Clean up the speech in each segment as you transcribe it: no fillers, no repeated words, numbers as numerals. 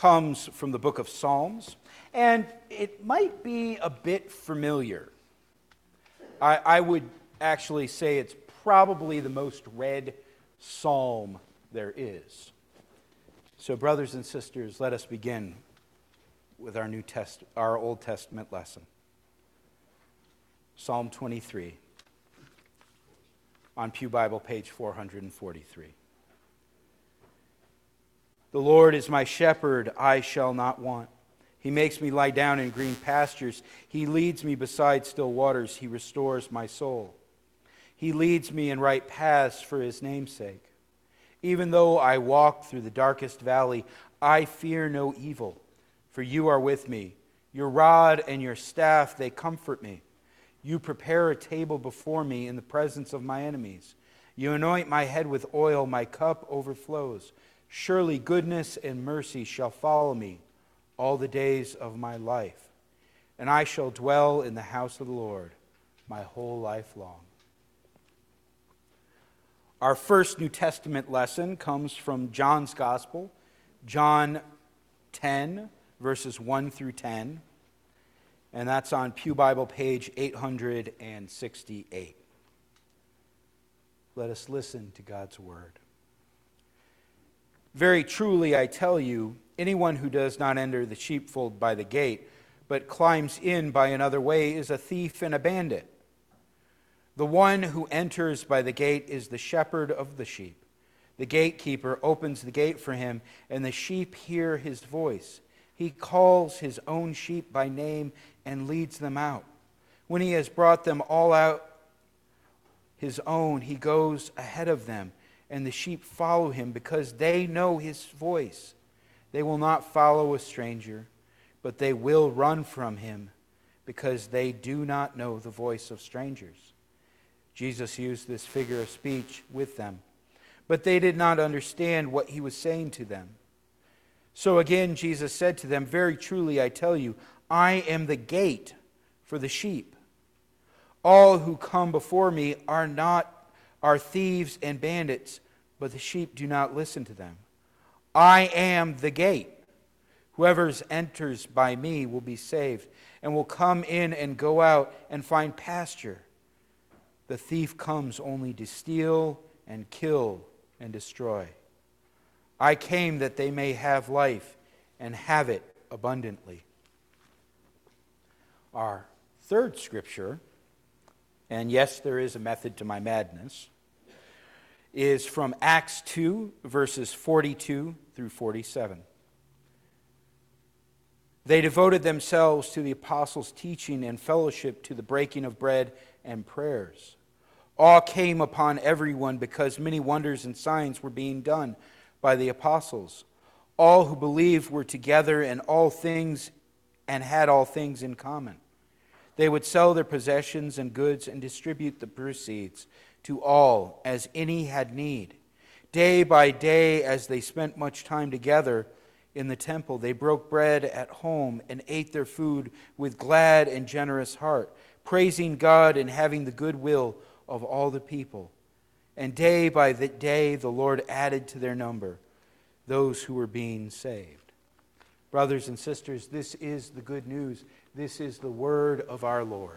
comes from the book of Psalms, and it might be a bit familiar. I would actually say it's probably the most read psalm there is. So, brothers and sisters, let us begin with our Old Testament lesson. Psalm 23, on Pew Bible, page 443. The Lord is my shepherd, I shall not want. He makes me lie down in green pastures. He leads me beside still waters. He restores my soul. He leads me in right paths for his name's sake. Even though I walk through the darkest valley, I fear no evil, for you are with me. Your rod and your staff, they comfort me. You prepare a table before me in the presence of my enemies. You anoint my head with oil, my cup overflows. Surely goodness and mercy shall follow me all the days of my life, and I shall dwell in the house of the Lord my whole life long. Our first New Testament lesson comes from John's Gospel, John 10, verses 1 through 10, and that's on Pew Bible, page 868. Let us listen to God's word. Very truly, I tell you, anyone who does not enter the sheepfold by the gate, but climbs in by another way, is a thief and a bandit. The one who enters by the gate is the shepherd of the sheep. The gatekeeper opens the gate for him, and the sheep hear his voice. He calls his own sheep by name and leads them out. When he has brought them all out, his own, he goes ahead of them, and the sheep follow him because they know his voice. They will not follow a stranger, but they will run from him because they do not know the voice of strangers. Jesus used this figure of speech with them, but they did not understand what he was saying to them. So again, Jesus said to them, very truly, I tell you, I am the gate for the sheep. All who come before me are thieves and bandits, but the sheep do not listen to them. I am the gate. Whoever enters by me will be saved, and will come in and go out and find pasture. The thief comes only to steal and kill and destroy. I came that they may have life and have it abundantly. Our third scripture, and yes, there is a method to my madness, is from Acts 2, verses 42 through 47. They devoted themselves to the apostles' teaching and fellowship, to the breaking of bread and prayers. Awe came upon everyone because many wonders and signs were being done by the apostles. All who believed were together and had all things in common. They would sell their possessions and goods and distribute the proceeds to all as any had need. Day by day, as they spent much time together in the temple, they broke bread at home and ate their food with glad and generous heart, praising God and having the goodwill of all the people. And day by day, the Lord added to their number those who were being saved. Brothers and sisters, this is the good news. This is the word of our Lord.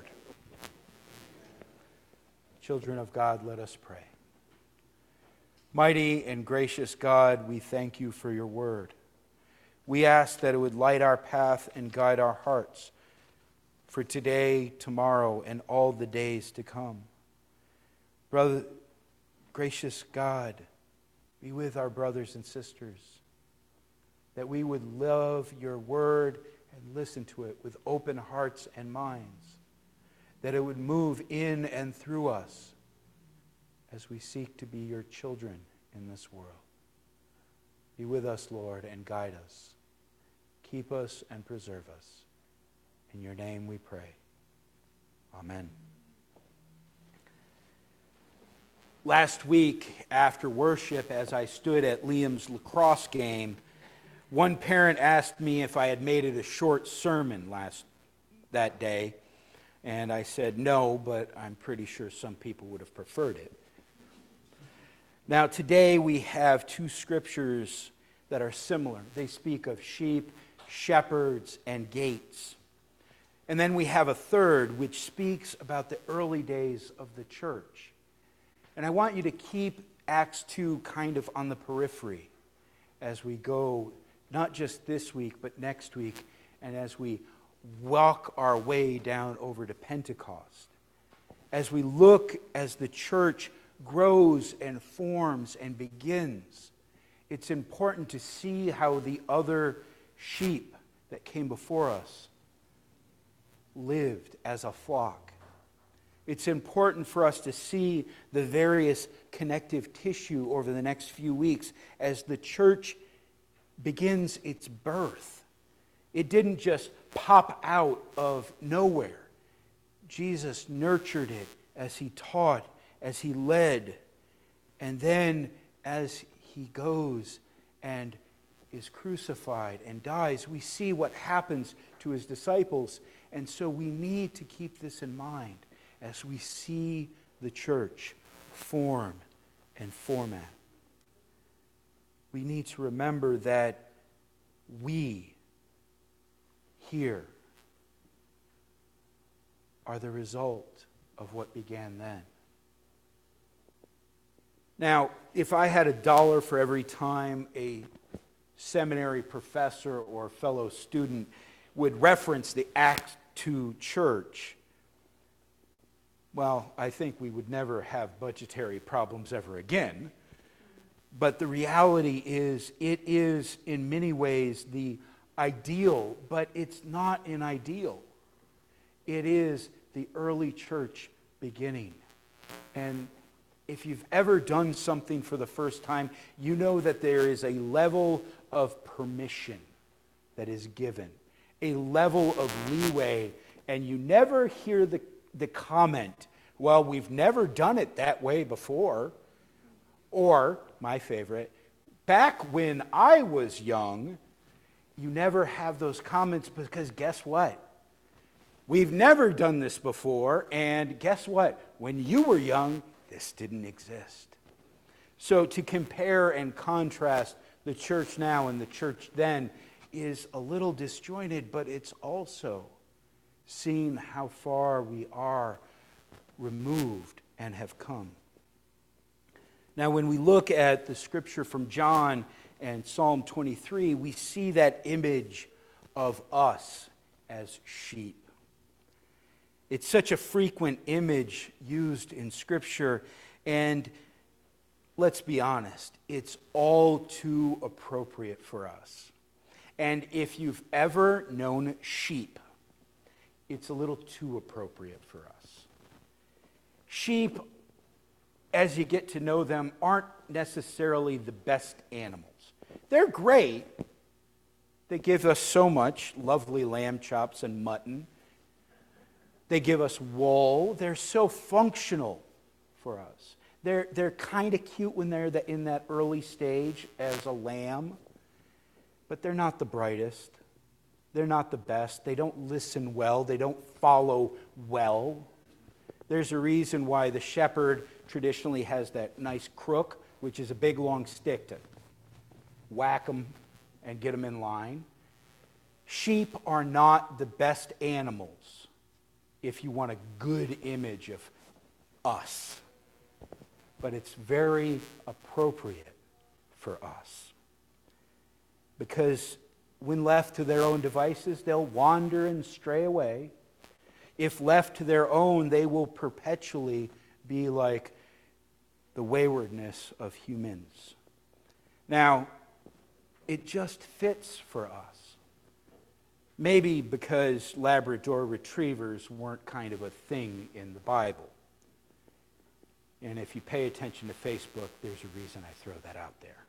Children of God, let us pray. Mighty and gracious God, we thank you for your word. We ask that it would light our path and guide our hearts for today, tomorrow, and all the days to come. Brother, gracious God, be with our brothers and sisters, that we would love your word and listen to it with open hearts and minds, that it would move in and through us as we seek to be your children in this world. Be with us, Lord, and guide us. Keep us and preserve us. In your name we pray. Amen. Last week, after worship, as I stood at Liam's lacrosse game, one parent asked me if I had made it a short sermon that day, and I said no, but I'm pretty sure some people would have preferred it. Now, today we have two scriptures that are similar. They speak of sheep, shepherds, and gates. And then we have a third which speaks about the early days of the church. And I want you to keep Acts 2 kind of on the periphery as we go, not just this week, but next week, and as we walk our way down over to Pentecost. As we look as the church grows and forms and begins, it's important to see how the other sheep that came before us lived as a flock. It's important for us to see the various connective tissue over the next few weeks as the church begins its birth. It didn't just pop out of nowhere. Jesus nurtured it as he taught, as he led, and then as he goes and is crucified and dies, we see what happens to his disciples. And so we need to keep this in mind as we see the church form and format. We need to remember that we here are the result of what began then. Now, if I had $1 for every time a seminary professor or fellow student would reference the Acts 2 church, well, I think we would never have budgetary problems ever again. But the reality is, it is in many ways the ideal, but it's not an ideal. It is the early church beginning. And if you've ever done something for the first time, you know that there is a level of permission that is given, a level of leeway, and you never hear the comment, well, we've never done it that way before. Or, my favorite, back when I was young, you never have those comments because guess what? We've never done this before, and guess what? When you were young, this didn't exist. So to compare and contrast the church now and the church then is a little disjointed, but it's also seeing how far we are removed and have come. Now, when we look at the scripture from John and Psalm 23, we see that image of us as sheep. It's such a frequent image used in Scripture, and let's be honest, it's all too appropriate for us. And if you've ever known sheep, it's a little too appropriate for us. Sheep, as you get to know them, aren't necessarily the best animals. They're great. They give us so much, lovely lamb chops and mutton. They give us wool. They're so functional for us. They're kind of cute when they're in that early stage as a lamb, but they're not the brightest. They're not the best. They don't listen well. They don't follow well. There's a reason why the shepherd traditionally has that nice crook, which is a big long stick to whack them and get them in line. Sheep are not the best animals if you want a good image of us. But it's very appropriate for us. Because when left to their own devices, they'll wander and stray away. If left to their own, they will perpetually be like the waywardness of humans. Now, it just fits for us. Maybe because Labrador retrievers weren't kind of a thing in the Bible. And if you pay attention to Facebook, there's a reason I throw that out there.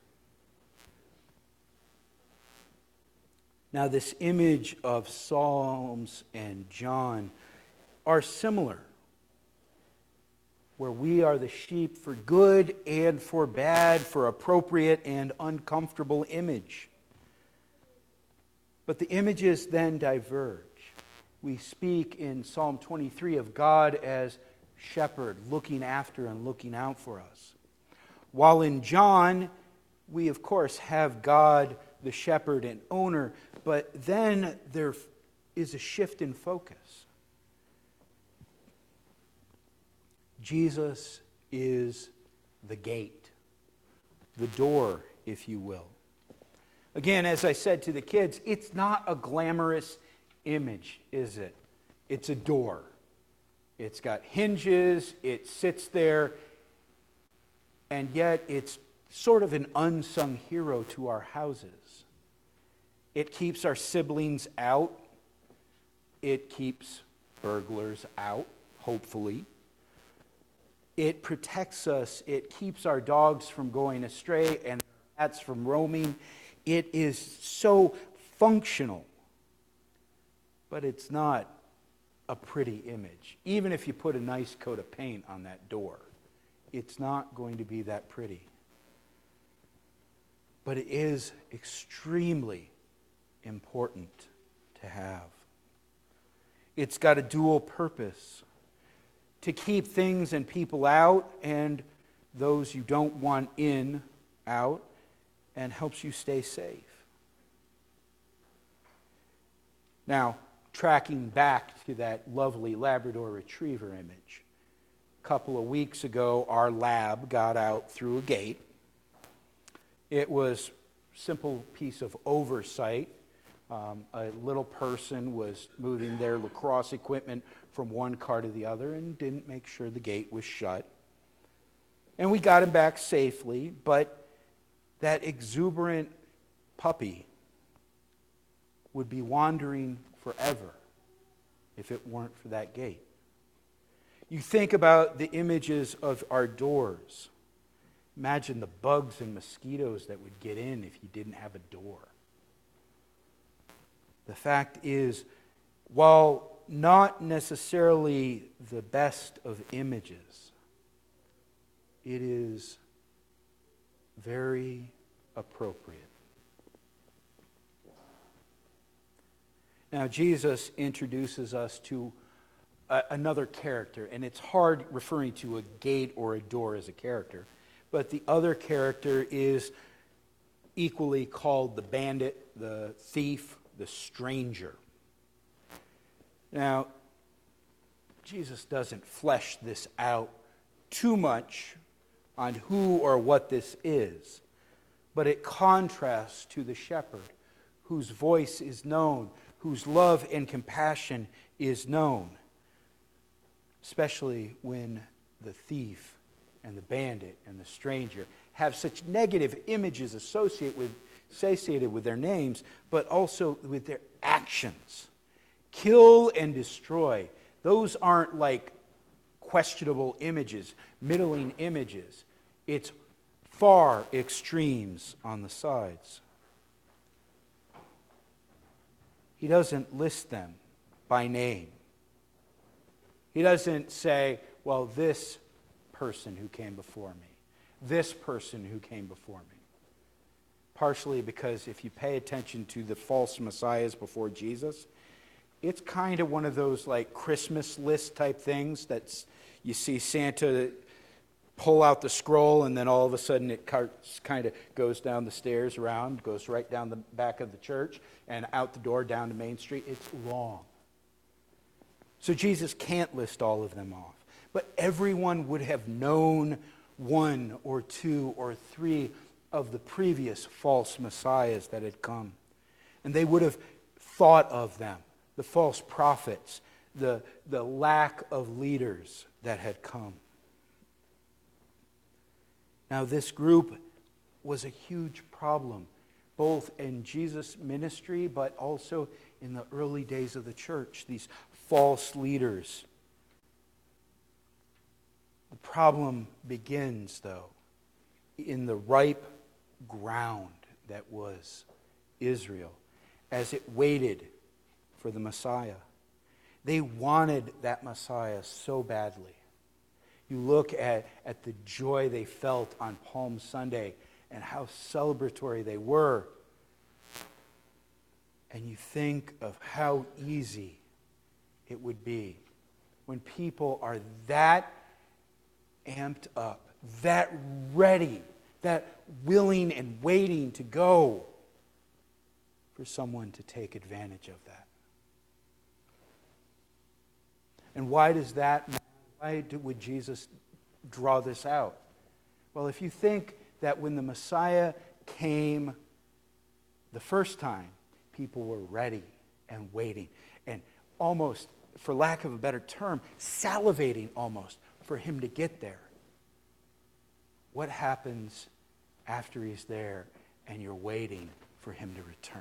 Now, this image of Psalms and John are similar, where we are the sheep for good and for bad, for appropriate and uncomfortable image. But the images then diverge. We speak in Psalm 23 of God as shepherd, looking after and looking out for us. While in John, we of course have God, the shepherd and owner, but then there is a shift in focus. Jesus is the gate, the door, if you will. Again, as I said to the kids, it's not a glamorous image, is it? It's a door. It's got hinges, it sits there, and yet it's sort of an unsung hero to our houses. It keeps our siblings out. It keeps burglars out, hopefully. It protects us. It keeps our dogs from going astray and cats from roaming. It is so functional, but it's not a pretty image. Even if you put a nice coat of paint on that door, it's not going to be that pretty. But it is extremely important to have. It's got a dual purpose: to keep things and people out, and those you don't want in, out, and helps you stay safe. Now, tracking back to that lovely Labrador Retriever image, a couple of weeks ago, our lab got out through a gate. It was a simple piece of oversight. A little person was moving their lacrosse equipment from one car to the other and didn't make sure the gate was shut. And we got him back safely, but that exuberant puppy would be wandering forever if it weren't for that gate. You think about the images of our doors. Imagine the bugs and mosquitoes that would get in if you didn't have a door. The fact is, while not necessarily the best of images, it is very appropriate. Now, Jesus introduces us to another character, and it's hard referring to a gate or a door as a character, but the other character is equally called the bandit, the thief, the stranger. Now, Jesus doesn't flesh this out too much on who or what this is, but it contrasts to the shepherd, whose voice is known, whose love and compassion is known, especially when the thief and the bandit and the stranger have such negative images associated with their names, but also with their actions. Kill and destroy. Those aren't like questionable images, middling images. It's far extremes on the sides. He doesn't list them by name. He doesn't say, well, this person who came before me, this person who came before me. Partially because if you pay attention to the false messiahs before Jesus, it's kind of one of those like Christmas list type things that you see Santa pull out the scroll and then all of a sudden it kind of goes down the stairs around, goes right down the back of the church and out the door down to Main Street. It's long. So Jesus can't list all of them off. But everyone would have known one or two or three of the previous false messiahs that had come. And they would have thought of them, the false prophets, the lack of leaders that had come. Now, this group was a huge problem, both in Jesus' ministry, but also in the early days of the church, these false leaders. The problem begins, though, in the ripe ground that was Israel as it waited for the Messiah. They wanted that Messiah so badly. You look at the joy they felt on Palm Sunday and how celebratory they were. And you think of how easy it would be when people are that amped up, that ready that willing and waiting to go for someone to take advantage of that. And why does that matter? Would Jesus draw this out? Well, if you think that when the Messiah came the first time, people were ready and waiting and almost, for lack of a better term, salivating almost for him to get there. What happens after he's there and you're waiting for him to return?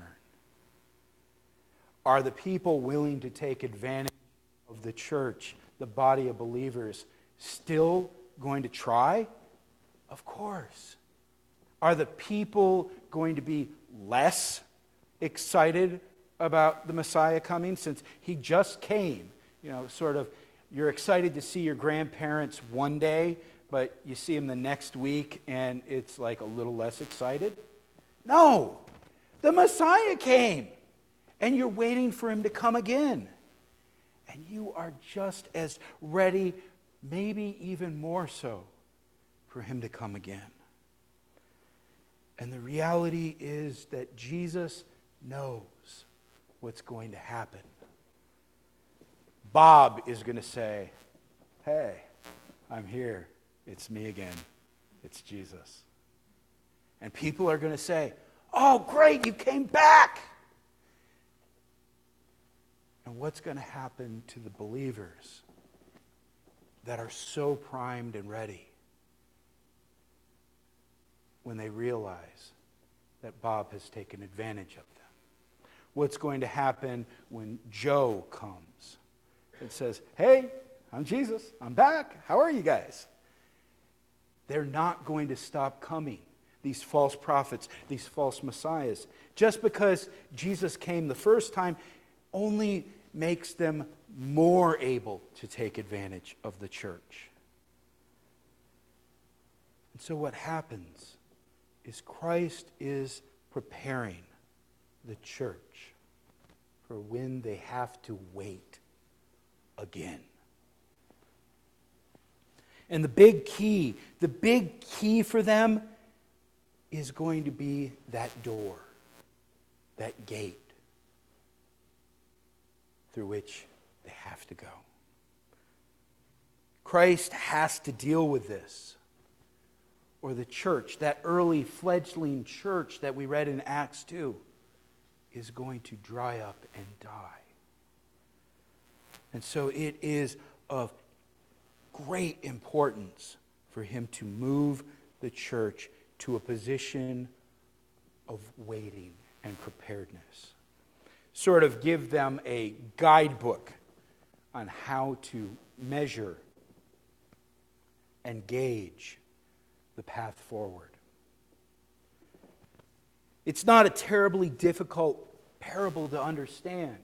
Are the people willing to take advantage of the church, the body of believers, still going to try? Of course. Are the people going to be less excited about the Messiah coming since he just came? You know, sort of, you're excited to see your grandparents one day, but you see them the next week and it's like a little less excited? No! The Messiah came! And you're waiting for him to come again. And you are just as ready, maybe even more so, for him to come again. And the reality is that Jesus knows what's going to happen. Bob is going to say, "Hey, I'm here. It's me again. It's Jesus." And people are going to say, "Oh, great, you came back." And what's going to happen to the believers that are so primed and ready when they realize that Bob has taken advantage of them? What's going to happen when Joe comes and says, "Hey, I'm Jesus. I'm back. How are you guys?" They're not going to stop coming, these false prophets, these false messiahs. Just because Jesus came the first time only makes them more able to take advantage of the church. And so what happens is Christ is preparing the church for when they have to wait again. And the big key for them is going to be that door, that gate through which they have to go. Christ has to deal with this, or the church, that early fledgling church that we read in Acts 2, is going to dry up and die. And so it is of great importance for him to move the church to a position of waiting and preparedness. Sort of give them a guidebook on how to measure and gauge the path forward. It's not a terribly difficult parable to understand.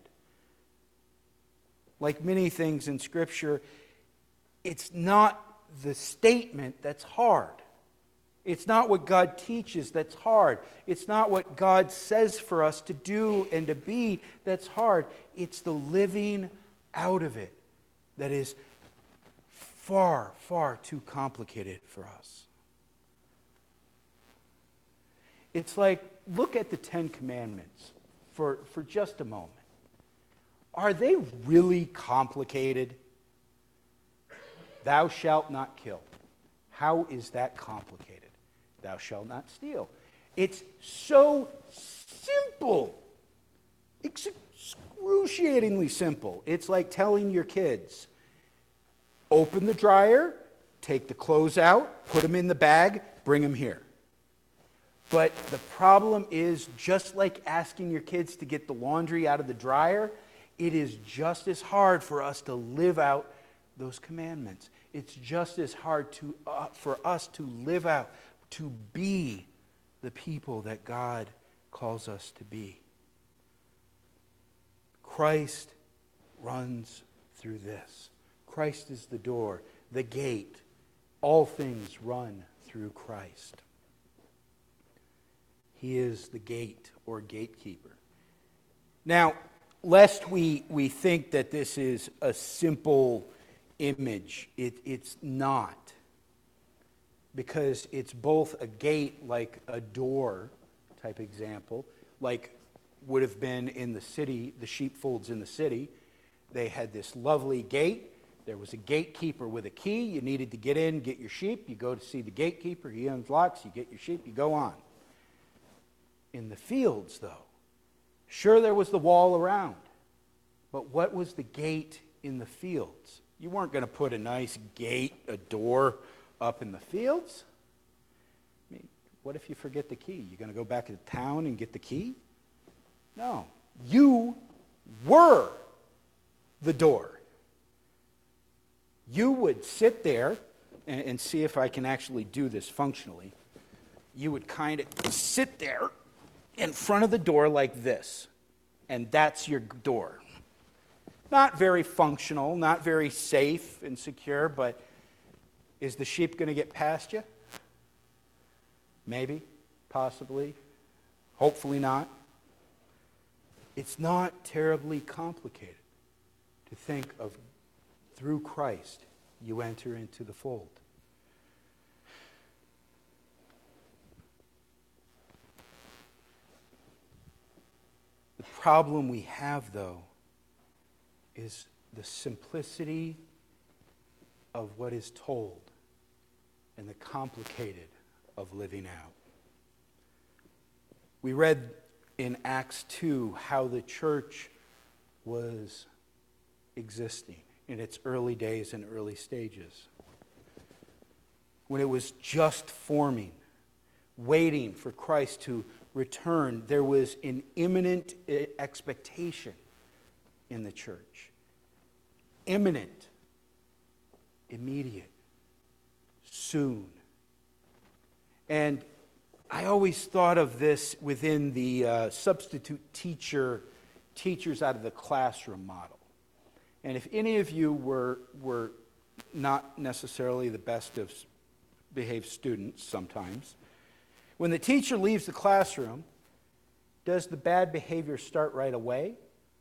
Like many things in Scripture, it's not the statement that's hard. It's not what God teaches that's hard. It's not what God says for us to do and to be that's hard. It's the living out of it that is far, far too complicated for us. It's like, look at the Ten Commandments for just a moment. Are they really complicated? Thou shalt not kill. How is that complicated? Thou shalt not steal. It's so simple. Excruciatingly simple. It's like telling your kids, open the dryer, take the clothes out, put them in the bag, bring them here. But the problem is, just like asking your kids to get the laundry out of the dryer, it is just as hard for us to live out those commandments. It's just as hard for us to live out, to be the people that God calls us to be. Christ runs through this. Christ is the door, the gate. All things run through Christ. He is the gate or gatekeeper. Now, lest we think that this is a simple image, it's not. because it's both a gate, like a door type example, like would have been in the city, the sheepfolds in the city. They had this lovely gate. There was a gatekeeper with a key. You needed to get in, get your sheep. You go to see the gatekeeper. He unlocks. You get your sheep. You go on. In the fields, though, sure, there was the wall around. But what was the gate in the fields? You weren't going to put a nice gate, a door, up in the fields. I mean, what if you forget the key? You're going to go back to town and get the key? No. You were the door. You would sit there, and see if I can actually do this functionally. You would kind of sit there in front of the door like this, and that's your door. Not very functional, not very safe and secure, but is the sheep going to get past you? Maybe, possibly, hopefully not. It's not terribly complicated to think of through Christ you enter into the fold. The problem we have, though, is the simplicity of what is told and the complicated of living out. We read in Acts 2 how the church was existing in its early days and early stages. When it was just forming, waiting for Christ to return, there was an imminent expectation in the church. Imminent, immediate, soon. And I always thought of this within the substitute teachers out of the classroom model. And if any of you were not necessarily the best of behaved students sometimes, when the teacher leaves the classroom, does the bad behavior start right away?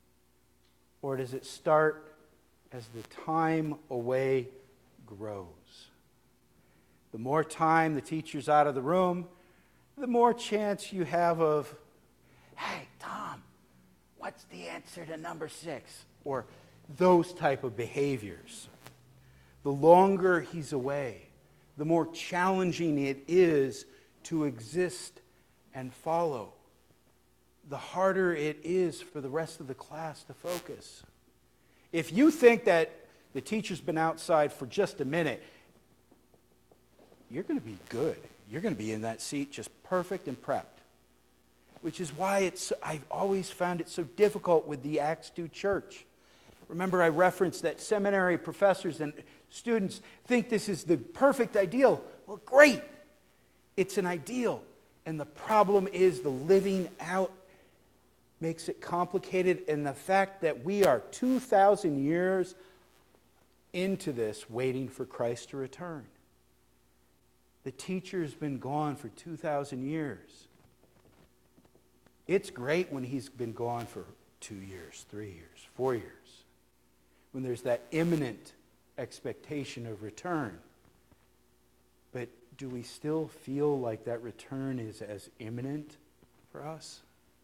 Or does it start as the time away grows? The more time the teacher's out of the room, the more chance you have of, hey, Tom, what's the answer to number 6? Or those type of behaviors. The longer he's away, the more challenging it is to exist and follow. The harder it is for the rest of the class to focus. If you think that the teacher's been outside for just a minute, you're going to be good. You're going to be in that seat just perfect and prepped. Which is why I've always found it so difficult with the Acts 2 church. Remember, I referenced that seminary professors and students think this is the perfect ideal. Well, great. It's an ideal. And the problem is the living out makes it complicated. And the fact that we are 2,000 years into this waiting for Christ to return. The teacher's been gone for 2,000 years. It's great when he's been gone for 2 years, 3 years, 4 years. When there's that imminent expectation of return. But do we still feel like that return is as imminent for us?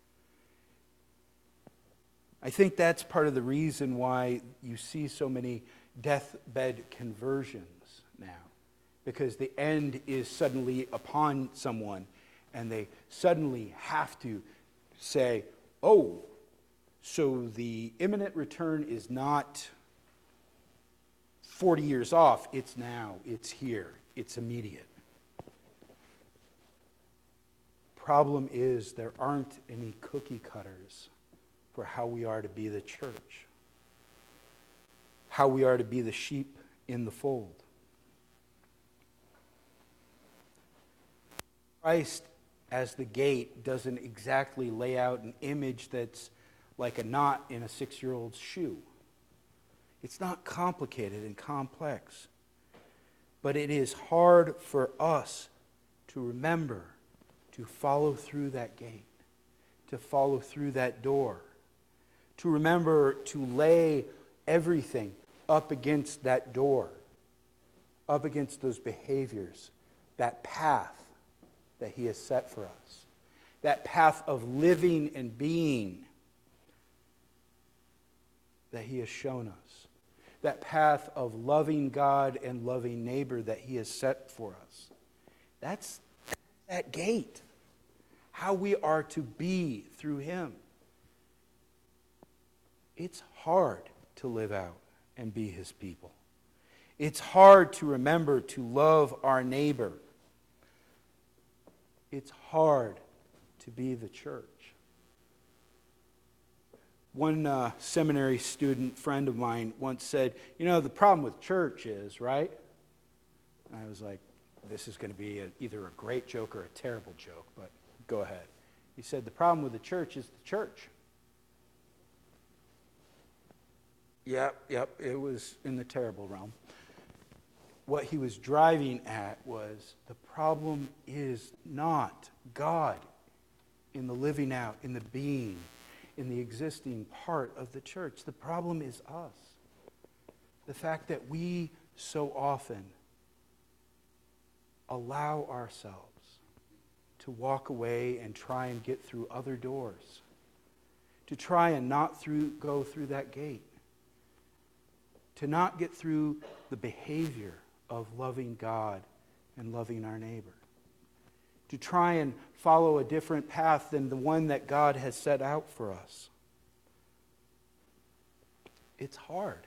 I think that's part of the reason why you see so many deathbed conversions now. Because the end is suddenly upon someone, and they suddenly have to say, oh, so the imminent return is not 40 years off, it's now, it's here, it's immediate. Problem is there aren't any cookie cutters for how we are to be the church, how we are to be the sheep in the fold. Christ as the gate doesn't exactly lay out an image that's like a knot in a 6-year-old's shoe. It's not complicated and complex, but it is hard for us to remember to follow through that gate, to follow through that door, to remember to lay everything up against that door, up against those behaviors, that path that he has set for us, that path of living and being that he has shown us, that path of loving God and loving neighbor that he has set for us. That's that gate, how we are to be through him. It's hard to live out and be his people. It's hard to remember to love our neighbor. It's hard to be the church. One seminary student friend of mine once said, the problem with church is, right? And I was like, this is going to be either a great joke or a terrible joke, but go ahead. He said, the problem with the church is the church. Yep, it was in the terrible realm. What he was driving at was the problem is not God in the living out, in the being, in the existing part of the church. The problem is us. The fact that we so often allow ourselves to walk away and try and get through other doors, to try and not go through that gate, to not get through the behavior of loving God and loving our neighbor, to try and follow a different path than the one that God has set out for us. It's hard.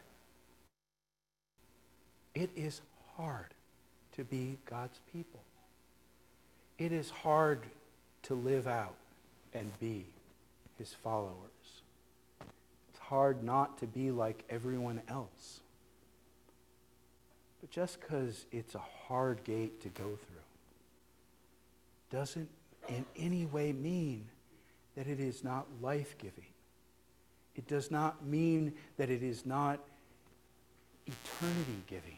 It is hard to be God's people. It is hard to live out and be his followers. It's hard not to be like everyone else. But just because it's a hard gate to go through doesn't in any way mean that it is not life-giving. It does not mean that it is not eternity-giving.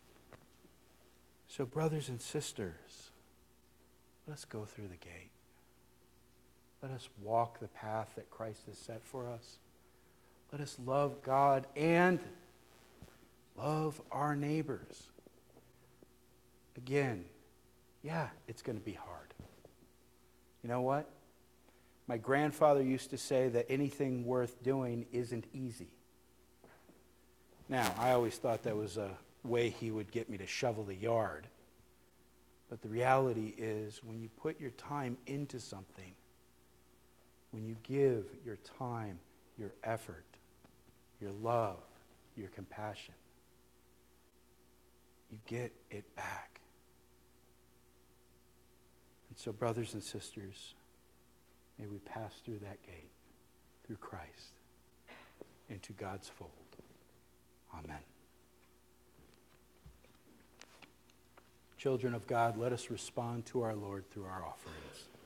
So, brothers and sisters, let us go through the gate. Let us walk the path that Christ has set for us. Let us love God and love our neighbors. Again, it's going to be hard. You know what? My grandfather used to say that anything worth doing isn't easy. Now, I always thought that was a way he would get me to shovel the yard. But the reality is, when you put your time into something, when you give your time, your effort, your love, your compassion, you get it back. And so, brothers and sisters, may we pass through that gate, through Christ, into God's fold. Amen. Children of God, let us respond to our Lord through our offerings.